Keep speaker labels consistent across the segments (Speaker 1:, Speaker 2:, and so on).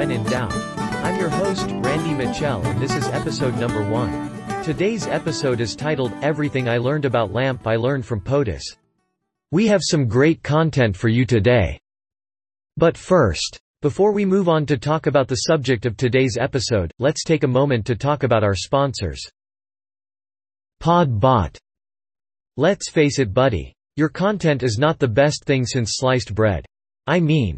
Speaker 1: when in doubt. I'm your host, Randy Mitchell, and this is episode number 1. Today's episode is titled, Everything I Learned About LAMP I Learned from POTUS. We have some great content for you today. But first, before we move on to talk about the subject of today's episode, let's take a moment to talk about our sponsors. Podbot. Let's face it, buddy. Your content is not the best thing since sliced bread. I mean,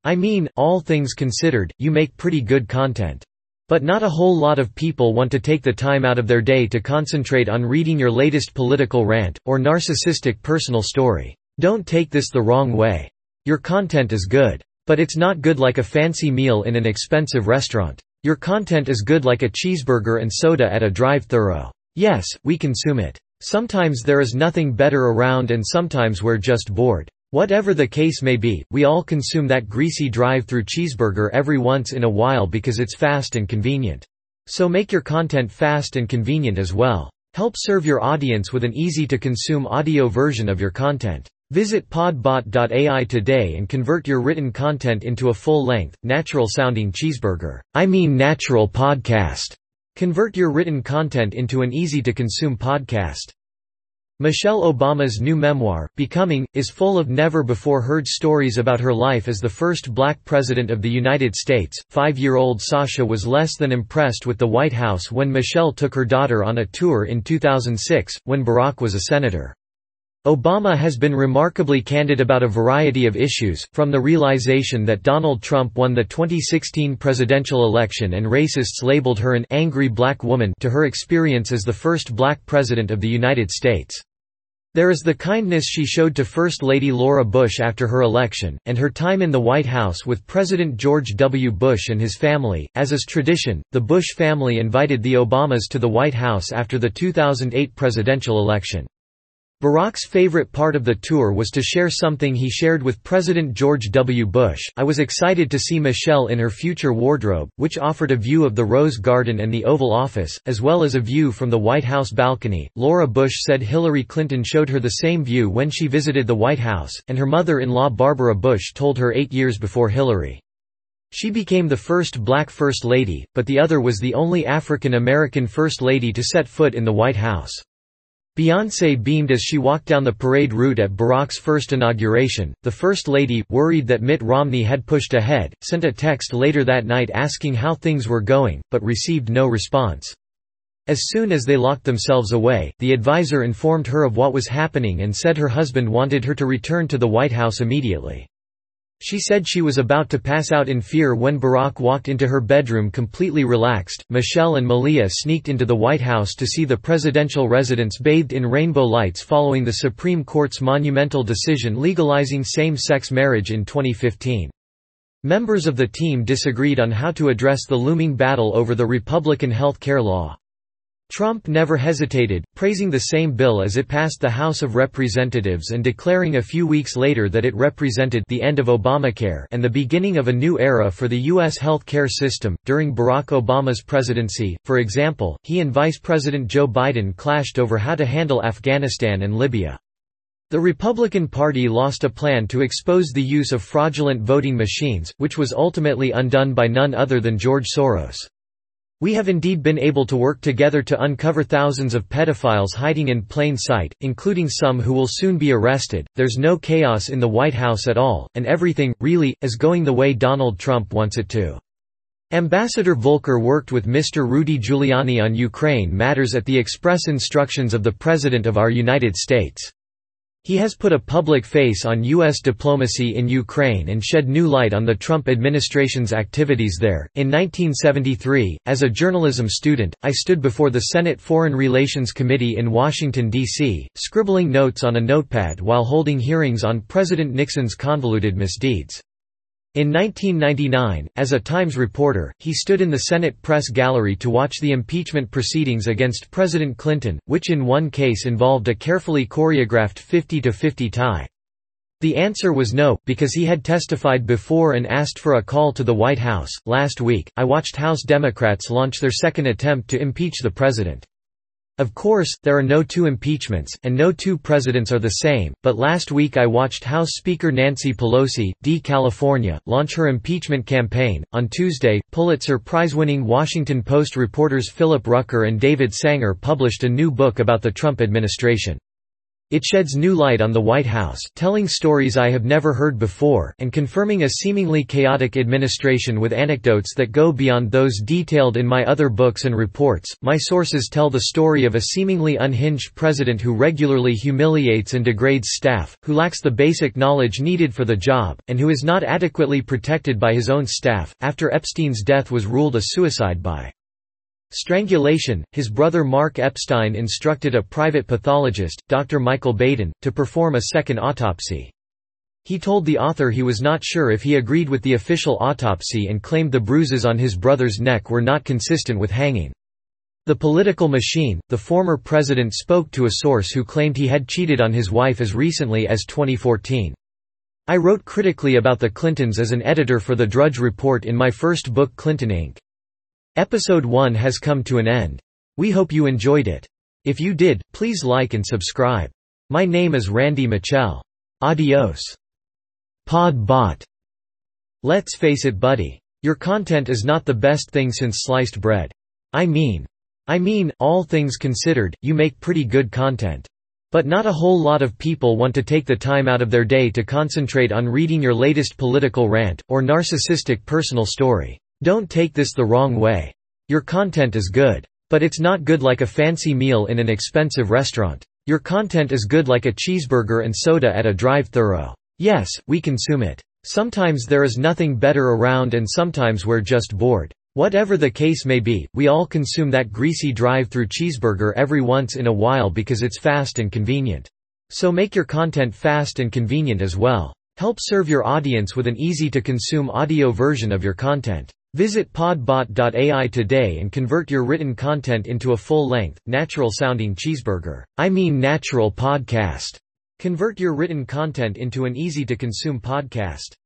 Speaker 1: all things considered, you make pretty good content. But not a whole lot of people want to take the time out of their day to concentrate on reading your latest political rant, or narcissistic personal story. Don't take this the wrong way. Your content is good. But it's not good like a fancy meal in an expensive restaurant. Your content is good like a cheeseburger and soda at a drive-thru. Yes, we consume it. Sometimes there is nothing better around and sometimes we're just bored. Whatever the case may be, we all consume that greasy drive-thru cheeseburger every once in a while because it's fast and convenient. So make your content fast and convenient as well. Help serve your audience with an easy-to-consume audio version of your content. Visit podbot.ai today and convert your written content into a full-length, natural-sounding cheeseburger. Natural podcast. Convert your written content into an easy-to-consume podcast. Michelle Obama's new memoir, Becoming, is full of never-before-heard stories about her life as the first black president of the United States. 5-year-old Sasha was less than impressed with the White House when Michelle took her daughter on a tour in 2006, when Barack was a senator. Obama has been remarkably candid about a variety of issues, from the realization that Donald Trump won the 2016 presidential election and racists labeled her an angry black woman to her experience as the first black president of the United States. There is the kindness she showed to First Lady Laura Bush after her election, and her time in the White House with President George W. Bush and his family. As is tradition, the Bush family invited the Obamas to the White House after the 2008 presidential election. Barack's favorite part of the tour was to share something he shared with President George W. Bush. I was excited to see Michelle in her future wardrobe, which offered a view of the Rose Garden and the Oval Office, as well as a view from the White House balcony. Laura Bush said Hillary Clinton showed her the same view when she visited the White House, and her mother-in-law Barbara Bush told her 8 years before Hillary. She became the first black First Lady, but the other was the only African American First Lady to set foot in the White House. Beyoncé beamed as she walked down the parade route at Barack's first inauguration. The First Lady, worried that Mitt Romney had pushed ahead, sent a text later that night asking how things were going, but received no response. As soon as they locked themselves away, the advisor informed her of what was happening and said her husband wanted her to return to the White House immediately. She said she was about to pass out in fear when Barack walked into her bedroom completely relaxed. Michelle and Malia sneaked into the White House to see the presidential residence bathed in rainbow lights following the Supreme Court's monumental decision legalizing same-sex marriage in 2015. Members of the team disagreed on how to address the looming battle over the Republican health care law. Trump never hesitated, praising the same bill as it passed the House of Representatives and declaring a few weeks later that it represented the end of Obamacare and the beginning of a new era for the U.S. health care system. During Barack Obama's presidency, for example, he and Vice President Joe Biden clashed over how to handle Afghanistan and Libya. The Republican Party lost a plan to expose the use of fraudulent voting machines, which was ultimately undone by none other than George Soros. We have indeed been able to work together to uncover thousands of pedophiles hiding in plain sight, including some who will soon be arrested. There's no chaos in the White House at all, and everything, really, is going the way Donald Trump wants it to. Ambassador Volker worked with Mr. Rudy Giuliani on Ukraine matters at the express instructions of the President of our United States. He has put a public face on U.S. diplomacy in Ukraine and shed new light on the Trump administration's activities there. In 1973, as a journalism student, I stood before the Senate Foreign Relations Committee in Washington, D.C., scribbling notes on a notepad while holding hearings on President Nixon's convoluted misdeeds. In 1999, as a Times reporter, he stood in the Senate press gallery to watch the impeachment proceedings against President Clinton, which in one case involved a carefully choreographed 50-50 tie. The answer was no, because he had testified before and asked for a call to the White House. Last week, I watched House Democrats launch their second attempt to impeach the president. Of course, there are no two impeachments, and no two presidents are the same, but last week I watched House Speaker Nancy Pelosi, D. California, launch her impeachment campaign. On Tuesday, Pulitzer Prize-winning Washington Post reporters Philip Rucker and David Sanger published a new book about the Trump administration. It sheds new light on the White House, telling stories I have never heard before, and confirming a seemingly chaotic administration with anecdotes that go beyond those detailed in my other books and reports. My sources tell the story of a seemingly unhinged president who regularly humiliates and degrades staff, who lacks the basic knowledge needed for the job, and who is not adequately protected by his own staff. After Epstein's death was ruled a suicide by strangulation, his brother Mark Epstein instructed a private pathologist, Dr. Michael Baden, to perform a second autopsy. He told the author he was not sure if he agreed with the official autopsy and claimed the bruises on his brother's neck were not consistent with hanging. The political machine, the former president spoke to a source who claimed he had cheated on his wife as recently as 2014. I wrote critically about the Clintons as an editor for the Drudge Report in my first book Clinton Inc. Episode 1 has come to an end. We hope you enjoyed it. If you did, please like and subscribe. My name is Randy Mitchell. Adios. Pod Bot. Let's face it, buddy. Your content is not the best thing since sliced bread. I mean, all things considered, you make pretty good content. But not a whole lot of people want to take the time out of their day to concentrate on reading your latest political rant, or narcissistic personal story. Don't take this the wrong way. Your content is good. But it's not good like a fancy meal in an expensive restaurant. Your content is good like a cheeseburger and soda at a drive-thru. Yes, we consume it. Sometimes there is nothing better around and sometimes we're just bored. Whatever the case may be, we all consume that greasy drive-thru cheeseburger every once in a while because it's fast and convenient. So make your content fast and convenient as well. Help serve your audience with an easy-to-consume audio version of your content. Visit podbot.ai today and convert your written content into a full-length, natural-sounding cheeseburger. Natural podcast. Convert your written content into an easy-to-consume podcast.